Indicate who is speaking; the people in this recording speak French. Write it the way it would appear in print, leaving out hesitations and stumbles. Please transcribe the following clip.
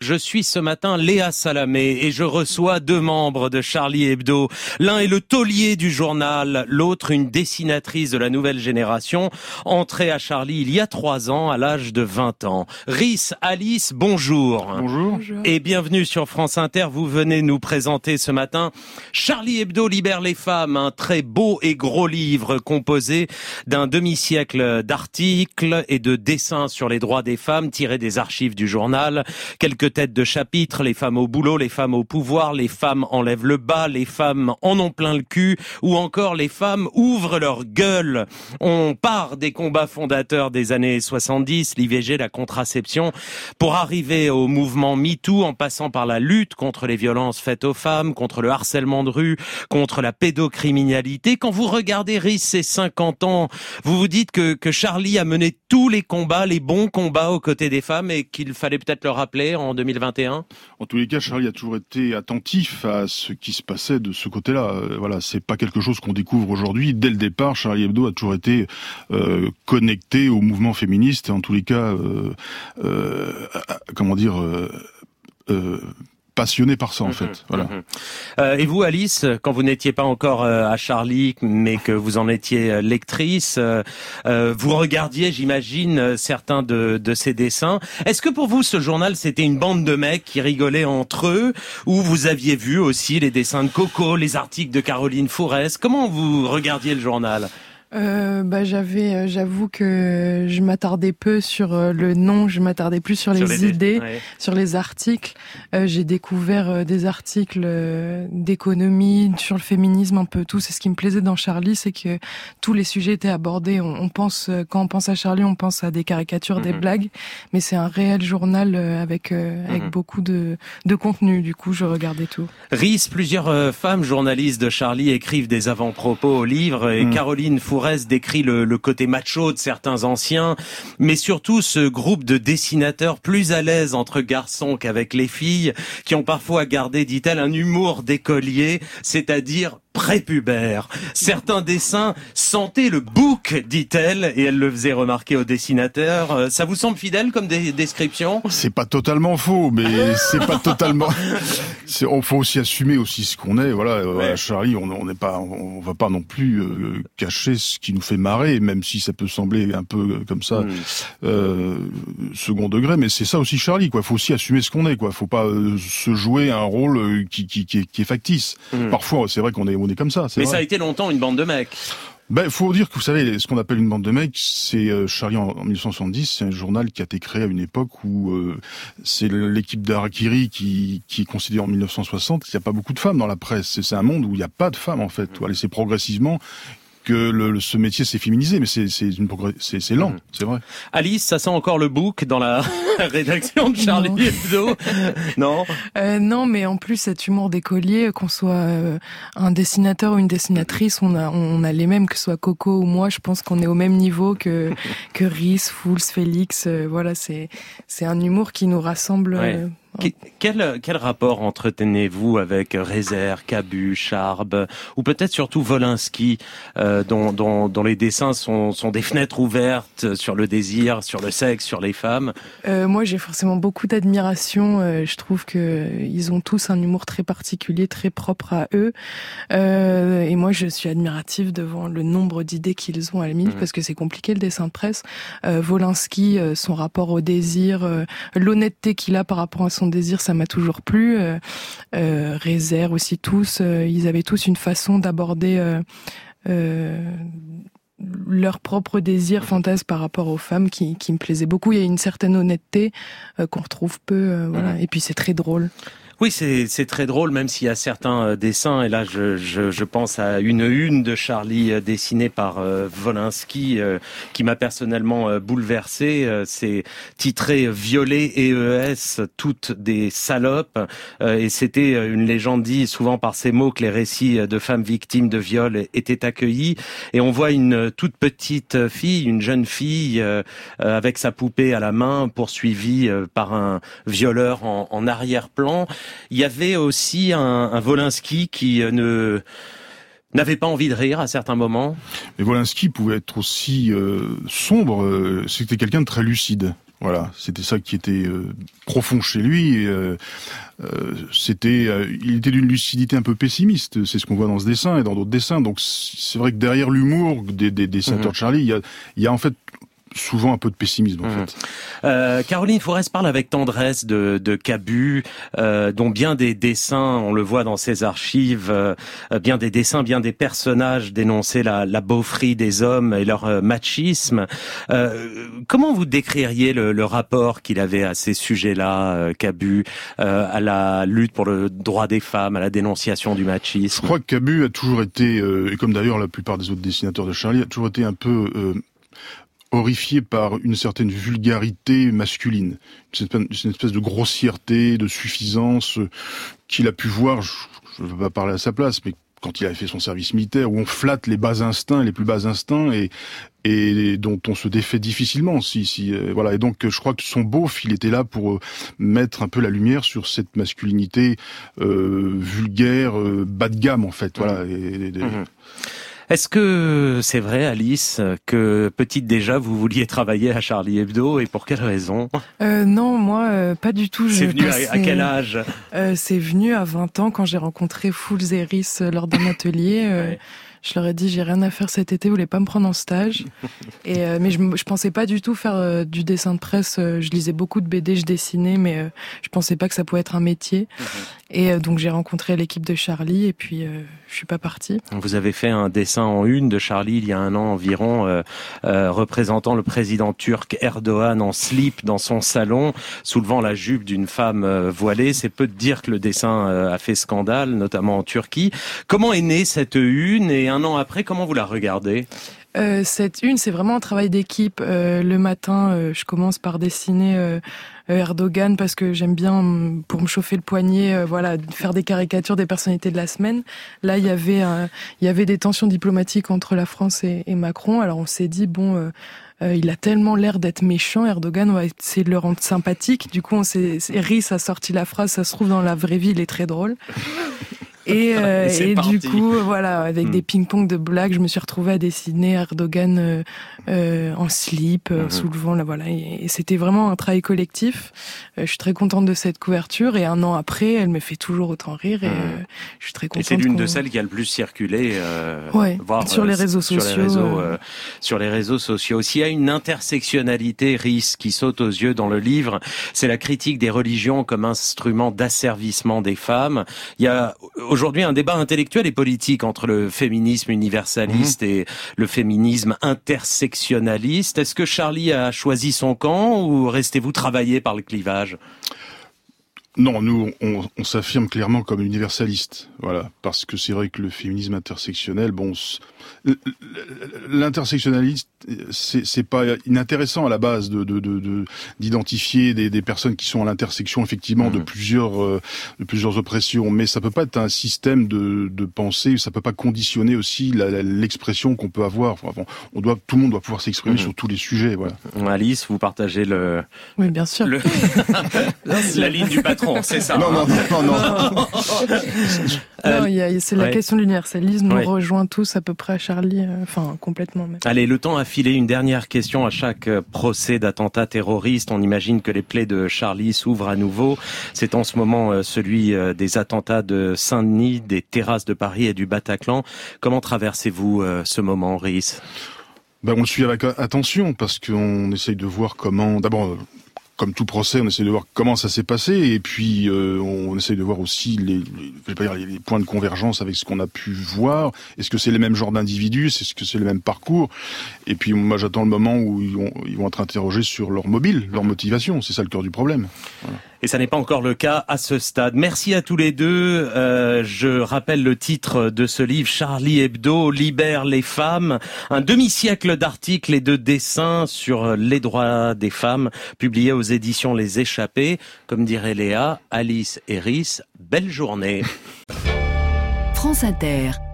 Speaker 1: Je suis ce matin Léa Salamé et je reçois 2 membres de Charlie Hebdo. L'un est le taulier du journal, l'autre une dessinatrice de la nouvelle génération, entrée à Charlie il y a 3 ans à l'âge de 20 ans. Rhys, Alice, bonjour.
Speaker 2: Bonjour.
Speaker 1: Et bienvenue sur France Inter. Vous venez nous présenter ce matin Charlie Hebdo libère les femmes, un très beau et gros livre composé d'un demi-siècle d'articles et de dessins sur les droits des femmes tirés des archives du journal. Quelques têtes de chapitre, les femmes au boulot, les femmes au pouvoir, les femmes enlèvent le bas, les femmes en ont plein le cul, ou encore les femmes ouvrent leur gueule. On part des combats fondateurs des années 70, l'IVG, la contraception, pour arriver au mouvement MeToo, en passant par la lutte contre les violences faites aux femmes, contre le harcèlement de rue, contre la pédocriminalité. Quand vous regardez Rhys, ces 50 ans, vous vous dites que Charlie a mené tous les combats, les bons combats aux côtés des femmes, et qu'il fallait peut-être le rappeler en 2021.
Speaker 2: En tous les cas, Charlie a toujours été attentif à ce qui se passait de ce côté-là. Voilà, c'est pas quelque chose qu'on découvre aujourd'hui. Dès le départ, Charlie Hebdo a toujours été connecté au mouvement féministe, et en tous les cas, passionné par ça, en fait. Voilà.
Speaker 1: Et vous, Alice, quand vous n'étiez pas encore à Charlie, mais que vous en étiez lectrice, vous regardiez, j'imagine, certains de ces dessins. Est-ce que pour vous, ce journal, c'était une bande de mecs qui rigolaient entre eux, ou vous aviez vu aussi les dessins de Coco, les articles de Caroline Fourès? Comment vous regardiez le journal?
Speaker 3: J'avoue que je m'attardais peu sur le nom, je m'attardais plus sur les idées, ouais. Sur les articles. J'ai découvert des articles d'économie, sur le féminisme, un peu tout. C'est ce qui me plaisait dans Charlie, c'est que tous les sujets étaient abordés. Quand on pense à Charlie, on pense à des caricatures, des blagues, mais c'est un réel journal avec beaucoup de contenu. Du coup, je regardais tout.
Speaker 1: Rhys, plusieurs femmes journalistes de Charlie écrivent des avant-propos au livre, et Caroline Fourès décrit le côté macho de certains anciens, mais surtout ce groupe de dessinateurs plus à l'aise entre garçons qu'avec les filles, qui ont parfois gardé, dit-elle, un humour d'écolier, c'est-à-dire prépubère. Certains dessins sentaient le bouc, dit-elle, et elle le faisait remarquer aux dessinateurs. Ça vous semble fidèle comme description?
Speaker 2: C'est pas totalement faux, mais c'est pas totalement. On faut aussi assumer aussi ce qu'on est. Voilà, ouais. Charlie, on va pas non plus cacher ce qui nous fait marrer, même si ça peut sembler un peu comme ça, second degré. Mais c'est ça aussi Charlie, quoi. Faut aussi assumer ce qu'on est, quoi. Faut pas se jouer un rôle qui est factice. Parfois, c'est vrai qu'on est comme ça.
Speaker 1: Mais
Speaker 2: vrai.
Speaker 1: Ça a été longtemps une bande de mecs.
Speaker 2: Faut dire que vous savez, ce qu'on appelle une bande de mecs, c'est Charlie en 1970, c'est un journal qui a été créé à une époque où c'est l'équipe d'Harakiri qui est considérée en 1960. Il n'y a pas beaucoup de femmes dans la presse. C'est un monde où il n'y a pas de femmes en fait. Voilà, c'est progressivement que ce métier s'est féminisé, mais c'est lent, c'est vrai.
Speaker 1: Alice, ça sent encore le bouc dans la rédaction de Charlie Hebdo. Non.
Speaker 3: Non, mais en plus cet humour d'écolier, qu'on soit un dessinateur ou une dessinatrice, on a les mêmes, que ce soit Coco ou moi. Je pense qu'on est au même niveau que Rhys, Fools, Félix. Voilà, c'est un humour qui nous rassemble.
Speaker 1: Ouais. Quel rapport entretenez-vous avec Rézère, Cabu, Charb, ou peut-être surtout Wolinski, dont les dessins sont des fenêtres ouvertes sur le désir, sur le sexe, sur les femmes?
Speaker 3: Moi, j'ai forcément beaucoup d'admiration. Je trouve que ils ont tous un humour très particulier, très propre à eux. Et moi, je suis admirative devant le nombre d'idées qu'ils ont à la minute, parce que c'est compliqué le dessin de presse. Wolinski, son rapport au désir, l'honnêteté qu'il a par rapport à son désir, ça m'a toujours plu. Rézère aussi, tous, ils avaient tous une façon d'aborder leur propre désir, fantasme par rapport aux femmes qui me plaisait beaucoup. Il y a une certaine honnêteté qu'on retrouve peu, voilà. Et puis c'est très drôle.
Speaker 1: Oui, c'est très drôle, même s'il y a certains dessins, et là je pense à une de Charlie dessinée par Wolinski qui m'a personnellement bouleversé. C'est titré Violet et ES, toutes des salopes, et c'était une légende dit souvent par ces mots que les récits de femmes victimes de viol étaient accueillis, et on voit une toute petite fille, une jeune fille avec sa poupée à la main, poursuivie par un violeur en arrière-plan. Il y avait aussi un Wolinski qui n'avait pas envie de rire à certains moments.
Speaker 2: Mais Wolinski pouvait être aussi sombre. C'était quelqu'un de très lucide. Voilà, c'était ça qui était profond chez lui. Et, il était d'une lucidité un peu pessimiste. C'est ce qu'on voit dans ce dessin et dans d'autres dessins. Donc c'est vrai que derrière l'humour des dessinateurs de Charlie, il y a en fait souvent un peu de pessimisme en fait.
Speaker 1: Caroline Forest parle avec tendresse de Cabu, dont bien des dessins, on le voit dans ses archives, bien des dessins, bien des personnages dénonçaient la beaufrie des hommes et leur machisme. Comment vous décririez le rapport qu'il avait à ces sujets-là, Cabu, à la lutte pour le droit des femmes, à la dénonciation du machisme?
Speaker 2: Je crois que Cabu a toujours été, et comme d'ailleurs la plupart des autres dessinateurs de Charlie, a toujours été un peu horrifié par une certaine vulgarité masculine, une espèce de grossièreté, de suffisance qu'il a pu voir, je ne veux pas parler à sa place, mais quand il avait fait son service militaire, où on flatte les bas instincts, les plus bas instincts, et dont on se défait difficilement. Voilà. Et donc, je crois que son beauf, il était là pour mettre un peu la lumière sur cette masculinité vulgaire, bas de gamme, en fait. Voilà.
Speaker 1: Est-ce que c'est vrai, Alice, que petite déjà, vous vouliez travailler à Charlie Hebdo, et pour quelle raison?
Speaker 3: Non, moi, pas du tout.
Speaker 1: C'est venu à quel âge?
Speaker 3: C'est venu à 20 ans, quand j'ai rencontré Fools et Rhys lors d'un atelier.
Speaker 1: Ouais.
Speaker 3: Je leur ai dit, j'ai rien à faire cet été, vous voulez pas me prendre en stage? Mais je pensais pas du tout faire du dessin de presse. Je lisais beaucoup de BD, je dessinais, mais je pensais pas que ça pouvait être un métier. Et donc j'ai rencontré l'équipe de Charlie, et puis je suis pas partie.
Speaker 1: Vous avez fait un dessin en une de Charlie il y a un an environ, représentant le président turc Erdogan en slip dans son salon, soulevant la jupe d'une femme voilée. C'est peu de dire que le dessin a fait scandale, notamment en Turquie. Comment est née cette une, et un an après, comment vous la regardez?
Speaker 3: Cette une, c'est vraiment un travail d'équipe. Le matin, je commence par dessiner Erdogan parce que j'aime bien, pour me chauffer le poignet, faire des caricatures des personnalités de la semaine. Là, il y avait des tensions diplomatiques entre la France et Macron. Alors on s'est dit, il a tellement l'air d'être méchant, Erdogan, on va essayer de le rendre sympathique. Du coup, Rhys a sorti la phrase, ça se trouve dans la vraie vie, il est très drôle. Et du coup, avec des ping-pong de blagues, je me suis retrouvée à dessiner Erdogan en slip, soulevant et c'était vraiment un travail collectif. Je suis très contente de cette couverture, et un an après, elle me fait toujours autant rire, et je suis très contente.
Speaker 1: Et c'est l'une de celles qui a le plus circulé,
Speaker 3: sur les réseaux sociaux.
Speaker 1: Sur les réseaux sociaux. Aussi, il y a une intersectionnalité, Rhys, qui saute aux yeux dans le livre. C'est la critique des religions comme instrument d'asservissement des femmes. Il y a aujourd'hui un débat intellectuel et politique entre le féminisme universaliste et le féminisme intersectionnaliste. Est-ce que Charlie a choisi son camp, ou restez-vous travaillé par le clivage?
Speaker 2: Non, nous, on s'affirme clairement comme universaliste, parce que c'est vrai que le féminisme intersectionnel, l'intersectionnaliste, c'est pas inintéressant à la base d'identifier des personnes qui sont à l'intersection effectivement de plusieurs oppressions, mais ça peut pas être un système de pensée, ça peut pas conditionner aussi l'expression qu'on peut avoir. Tout le monde doit pouvoir s'exprimer sur tous les sujets. Voilà.
Speaker 1: Alice, vous partagez
Speaker 3: Oui, bien sûr.
Speaker 1: La ligne du patron. C'est ça.
Speaker 2: Non.
Speaker 3: C'est la question de l'universalisme. Nous rejoint tous à peu près à Charlie, complètement même.
Speaker 1: Allez, le temps a filé. Une dernière question. À chaque procès d'attentat terroriste, on imagine que les plaies de Charlie s'ouvrent à nouveau. C'est en ce moment celui des attentats de Saint-Denis, des terrasses de Paris et du Bataclan. Comment traversez-vous ce moment, Rhys?
Speaker 2: On le suit avec attention, parce qu'on essaye de voir comment... D'abord, comme tout procès, on essaie de voir comment ça s'est passé, et puis on essaie de voir aussi les points de convergence avec ce qu'on a pu voir. Est-ce que c'est les mêmes genres d'individus? Est-ce que c'est le même parcours? Et puis moi, j'attends le moment où ils vont être interrogés sur leur mobile, leur motivation. C'est ça le cœur du problème. Voilà.
Speaker 1: Et ça n'est pas encore le cas à ce stade. Merci à tous les deux. Je rappelle le titre de ce livre, Charlie Hebdo libère les femmes. Un demi-siècle d'articles et de dessins sur les droits des femmes, publiés aux éditions Les Échappés. Comme dirait Léa, Alice et Rhys, belle journée.
Speaker 4: France Inter.